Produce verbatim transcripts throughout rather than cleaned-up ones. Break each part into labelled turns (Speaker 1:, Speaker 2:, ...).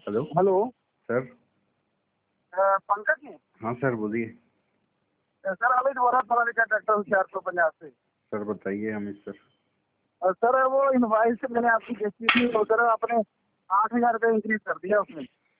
Speaker 1: Hello
Speaker 2: hello
Speaker 1: sir.
Speaker 2: अ, पंकज जी।
Speaker 1: हाँ sir बोलिए।
Speaker 2: अ, सर अमित बोल रहा था ट्रैक्टर होशियारपुर पंजाब से।
Speaker 1: सर बताइए अमित सर।
Speaker 2: और सर वो इनवाइस मैंने आपकी देखी थी, वो सर आपने आठ हजार रुपये इंक्रीज कर दिया उसमें।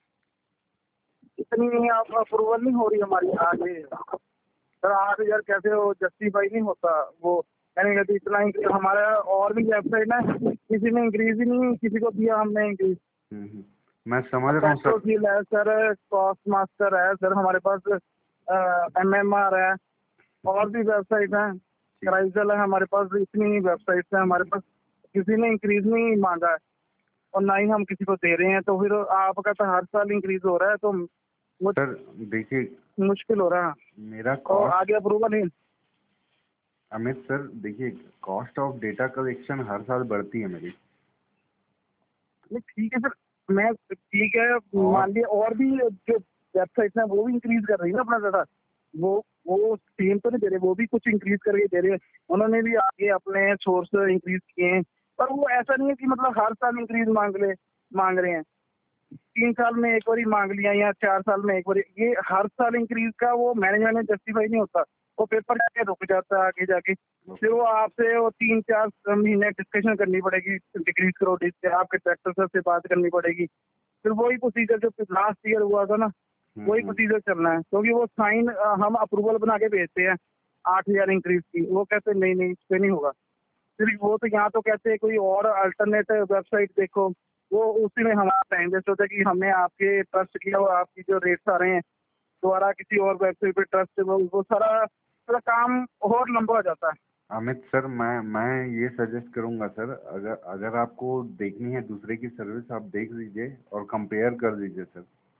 Speaker 2: इतनी आप अप्रूवल नहीं हो रही हमारी आगे। सर आठ हजार कैसे वो जस्टिफाई नहीं होता वो। मैंने कहती इतना increase- हमारा और भी वेबसाइट है, किसी ने इंक्रीज ही नहीं किसी को दिया हमने इंक्रीज।
Speaker 1: हम्म, हम्म, मैं समझ रहा हूँ सर।
Speaker 2: फील है सर, कॉस्ट मास्टर है सर, हमारे पास एम एम आर है, और भी वेबसाइट है, क्राइसल है, हमारे पास इतनी वेबसाइट है हमारे पास। किसी ने इंक्रीज नहीं मांगा है और ना ही हम किसी को दे रहे हैं, तो फिर आपका तो हर साल इंक्रीज हो रहा है, तो वो
Speaker 1: सर देखिए
Speaker 2: मुश्किल हो रहा है
Speaker 1: मेरा
Speaker 2: और
Speaker 1: कॉस्ट
Speaker 2: आगे अप्रूवल ही।
Speaker 1: अमित सर देखिए, कॉस्ट ऑफ डेटा कलेक्शन हर साल बढ़ती है मेरी।
Speaker 2: नहीं, ठीक है सर, मैं ठीक है मान लिया, और भी जो वेबसाइट है वो भी इंक्रीज कर रही है ना अपना डाटा। वो वो सेम तो नहीं दे रहे, वो भी कुछ इंक्रीज करके दे रहे हैं। उन्होंने भी आगे अपने सोर्स इंक्रीज किए हैं, पर वो ऐसा नहीं है कि मतलब हर साल इंक्रीज मांग ले मांग रहे हैं। तीन साल में एक बार मांग लिया या चार साल में एक बार, ये हर साल इंक्रीज का वो मैनेजमेंट में जस्टिफाई नहीं होता। वो पेपर जाके रुक जाता है आगे जाके, फिर वो आपसे वो तीन चार महीने डिस्कशन करनी पड़ेगी, डिक्रीज करो डिस आपके ट्रैक्टर सर से बात करनी पड़ेगी। फिर वही प्रोसीजर जो लास्ट ईयर हुआ था ना, वही प्रोसीजर चलना है, क्योंकि वो साइन हम अप्रूवल बना के भेजते हैं आठ हजार इंक्रीज की, वो कहते हैं नहीं नहीं इस पे नहीं होगा। फिर वो तो यहाँ तो कहते हैं कोई और अल्टरनेट वेबसाइट देखो, वो उसी में हमारा टाइम वेस्ट होता है कि हमने आपके ट्रस्ट किया और आपकी जो रेट्स आ रहे हैं दोबारा किसी और वेबसाइट पे ट्रस्ट, वो, वो सारा सारा काम और लंबा हो जाता है।
Speaker 1: अमित सर मैं मैं ये सजेस्ट करूंगा सर, अगर अगर आपको देखनी है दूसरे की सर्विस आप देख लीजिए और कंपेयर कर लीजिए सर।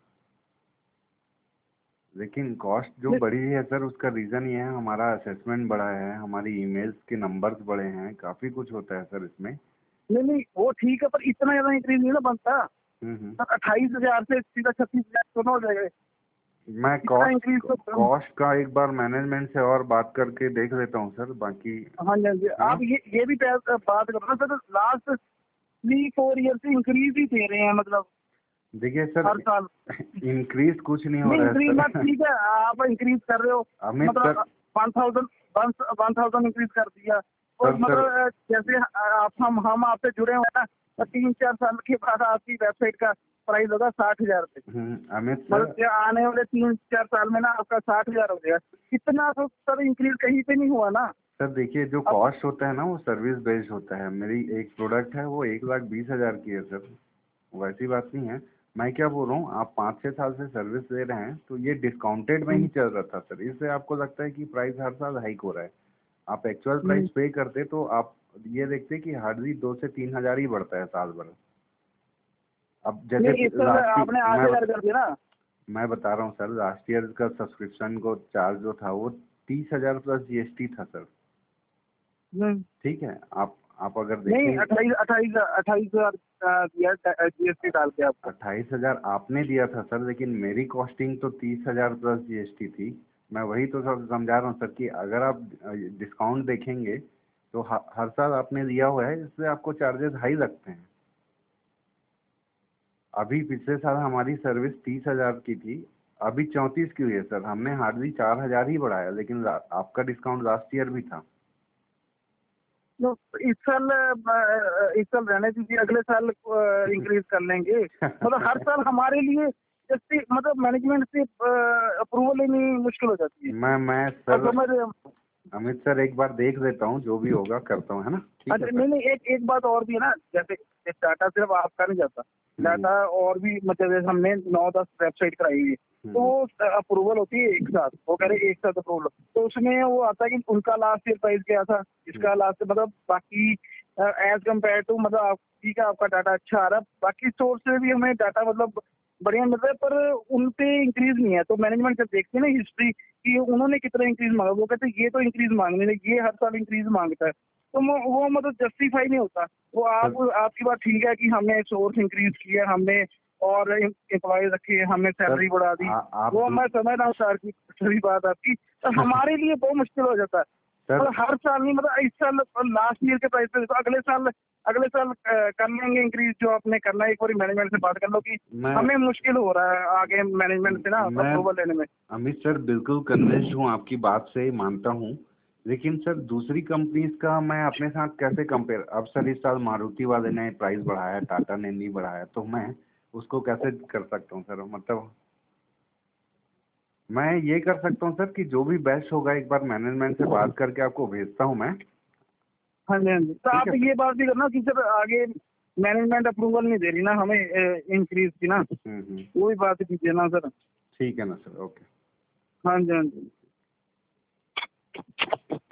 Speaker 1: लेकिन कॉस्ट जो बढ़ी है सर उसका रीज़न ये है, हमारा असेसमेंट बढ़ा है, हमारी ईमेल्स के नंबर्स बढ़े हैं, काफ़ी कुछ होता है सर इसमें।
Speaker 2: नहीं नहीं वो ठीक है, पर इतना ज्यादा इंक्रीज नहीं ना बनता।
Speaker 1: हम्म हम्म।
Speaker 2: सर अट्ठाईस हजार से सीधा छत्तीस हजार दोनों हो जाएगा।
Speaker 1: मैं
Speaker 2: इतना इंक्रीज
Speaker 1: कॉस्ट
Speaker 2: तो
Speaker 1: कॉस्ट का एक बार मैनेजमेंट से और बात करके देख लेता हूँ सर, बाकी
Speaker 2: हाँ जी हाँ जी,
Speaker 1: है ना।
Speaker 2: आप ये ये भी बात बात करो ना sir, last three four year से इंक्रीज ही दे रहे हैं मतलब
Speaker 1: देखिए सर,
Speaker 2: हर साल।
Speaker 1: इंक्रीज कुछ नहीं हो
Speaker 2: नहीं
Speaker 1: रहा
Speaker 2: इंक्रीज
Speaker 1: है
Speaker 2: मत,
Speaker 1: सर।
Speaker 2: ठीक है आप इंक्रीज कर रहे हो,
Speaker 1: अमित
Speaker 2: मतलब
Speaker 1: sir
Speaker 2: one thousand one thousand increase कर दिया, और
Speaker 1: सर सर
Speaker 2: मतलब जैसे आप हम हम आपसे जुड़े हुए हैं ना, तो तीन चार साल के बाद आपकी वेबसाइट का प्राइस होगा साठ हजार रुपये।
Speaker 1: हम्म, अमित
Speaker 2: मतलब
Speaker 1: सर
Speaker 2: क्या आने वाले तीन चार साल में ना आपका साठ हजार हो गया। इतना तो सर इंक्रीज कहीं पे नहीं हुआ ना।
Speaker 1: सर देखिए, जो
Speaker 2: अब
Speaker 1: कॉस्ट होता है ना वो सर्विस बेस्ड होता है। मेरी एक प्रोडक्ट है वो एक लाख बीस हजार की है सर, वैसी बात नहीं है। मैं क्या बोल रहा हूँ, आप पाँच छः साल से सर्विस दे रहे हैं तो ये डिस्काउंटेड में ही चल रहा था सर, इससे आपको लगता है कि प्राइस हर साल हाइक हो रहा है। आप एक्चुअल प्राइस पे करते तो आप ये देखते कि हार्डली दो से तीन हजार ही बढ़ता है साल भर। अब जैसे
Speaker 2: नहीं इस साल
Speaker 1: लास्ट
Speaker 2: आपने आठ
Speaker 1: मैं
Speaker 2: हजार कर दिया ना।
Speaker 1: मैं बता रहा हूँ सर, लास्ट ईयर का सब्सक्रिप्शन को चार्ज जो था वो तीस हजार प्लस जीएसटी था सर।
Speaker 2: हम्म।
Speaker 1: ठीक है, आप आप अगर
Speaker 2: नहीं
Speaker 1: देखें
Speaker 2: अट्ठाईस अट्ठाईस अट्ठाईस हजार दिया जीएसटी डाल के आपको।
Speaker 1: अट्ठाईस हजार आपने दिया था सर, लेकिन मेरी कॉस्टिंग तो तीस हजार प्लस जीएसटी थी। मैं वही तो सब समझा रहा हूँ सर कि अगर आप डिस्काउंट देखेंगे तो ह, हर साल आपने दिया हुआ है, इसलिए आपको चार्जेस हाई लगते हैं। अभी पिछले साल हमारी सर्विस तीस हजार की थी, अभी चौंतीस की हुई है सर। हमने हार्डली चार हजार ही बढ़ाया, लेकिन ला- आपका डिस्काउंट लास्ट ईयर भी था।
Speaker 2: तो इस साल अ, इस साल रहने दीजिए, अगले साल इंक्रीज कर लेंगे। मतलब हर साल हमारे लिए जैसे मतलब मैनेजमेंट से अप्रूवल लेनी मुश्किल हो जाती है।
Speaker 1: मैं मैं
Speaker 2: अब
Speaker 1: सर
Speaker 2: समझ रहे हैं?
Speaker 1: अमित सर एक बार देख लेता हूँ, जो भी होगा करता हूँ, है ना। ठीक है
Speaker 2: अच्छा
Speaker 1: सर।
Speaker 2: नहीं नहीं, एक एक बात और भी है ना, जैसे डाटा सिर्फ आपका नहीं जाता,
Speaker 1: हम्म
Speaker 2: डाटा और भी मतलब जैसे हमने नौ दस वेबसाइट कराई हुई है, तो
Speaker 1: हम्म
Speaker 2: वो अप्रूवल होती है एक साथ, वो कह रहे एक साथ अप्रूवल, तो उसमें वो आता है कि उनका लास्ट ईयर प्राइस क्या था, इसका लास्ट मतलब बाकी एज कम्पेयर टू मतलब आप ठीक है आपका डाटा अच्छा आ रहा है, बाकी सोर्स से भी हमें डाटा मतलब बढ़िया मिल रहा है, पर उन पे इंक्रीज नहीं है। तो मैनेजमेंट जब देखते हैं ना हिस्ट्री कि उन्होंने कितना इंक्रीज मांगा, वो कहते हैं ये तो इंक्रीज मांगने लगे, ये हर साल इंक्रीज मांगता है, तो वो वो मतलब जस्टिफाई नहीं होता। वो आप
Speaker 1: सर
Speaker 2: आपकी बात ठीक है कि हमने सोर्स इंक्रीज किया, हमने और एम्प्लॉय रखे, हमने
Speaker 1: सर
Speaker 2: सैलरी बढ़ा दी,
Speaker 1: आ, आप
Speaker 2: वो
Speaker 1: दू-
Speaker 2: मैं समझ रहा हूँ सर की सही बात आपकी, तो हमारे लिए बहुत मुश्किल हो जाता है।
Speaker 1: सर
Speaker 2: मतलब हर साल नहीं, मतलब इस साल लास्ट ईयर के प्राइस पे तो अगले साल अगले साल अ, कर लेंगे इंक्रीज जो आपने करना है। एक बार मैनेजमेंट से बात कर लो कि
Speaker 1: मैं
Speaker 2: हमें मुश्किल हो रहा है आगे मैनेजमेंट से ना
Speaker 1: मैं
Speaker 2: अप्रूवल लेने में।
Speaker 1: अमित सर बिल्कुल कन्विंस्ड हूँ, आपकी बात से मानता हूँ, लेकिन सर दूसरी कंपनीज का मैं अपने साथ कैसे कंपेयर। अब सर इस साल मारुति वाले ने प्राइस बढ़ाया, टाटा ने नहीं बढ़ाया, तो मैं उसको कैसे कर सकता हूँ सर। मतलब मैं ये कर सकता हूँ सर कि जो भी बेस्ट होगा एक बार मैनेजमेंट से बात करके आपको भेजता हूँ मैं।
Speaker 2: हाँ जी हाँ जी, तो
Speaker 1: ठीक
Speaker 2: आप
Speaker 1: है सर।
Speaker 2: ये बात भी करना कि सर आगे मैनेजमेंट अप्रूवल नहीं दे रही ना हमें इंक्रीज की ना,
Speaker 1: हम्म हम्म
Speaker 2: वो भी बात कीजिए ना सर।
Speaker 1: ठीक है ना सर, ओके।
Speaker 2: हाँ जी हाँ जी।